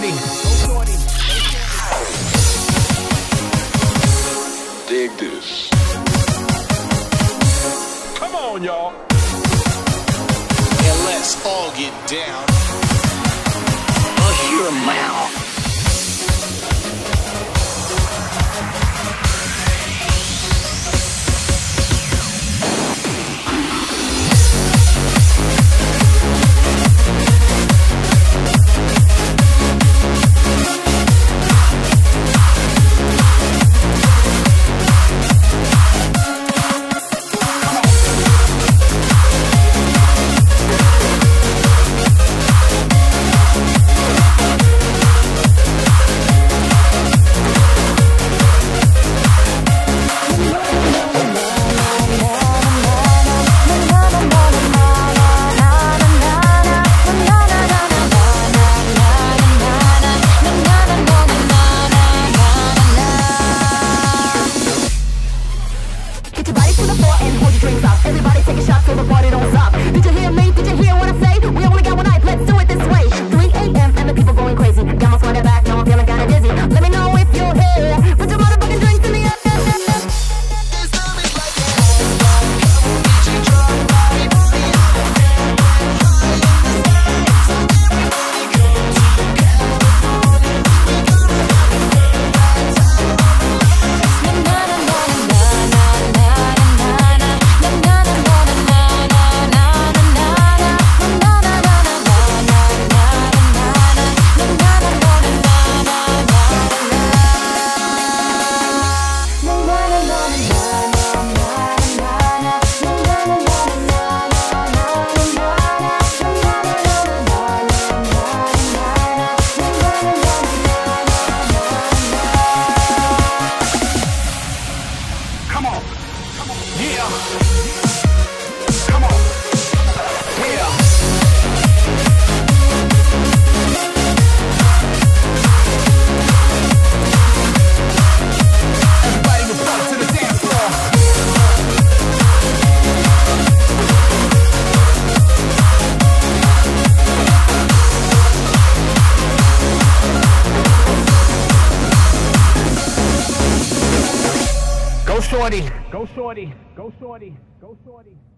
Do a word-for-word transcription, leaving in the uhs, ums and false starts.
shorty. Go shorty. Dig this. Come on, y'all. And let's all get down. Hush your mouth. Everybody take a shot till the party don't stop. Did you hear me? Did you hear what I say? We only got one night, let's do it this way. three A M and the people going crazy. Got my sweater back, now I'm feeling kinda dizzy. Let me know if you're here. Put your motherfucking drinks in the air. Come on. Yeah. Come on. Yeah. Everybody report to the dance floor. Go shorty. Go shorty. Go shorty. Go shorty.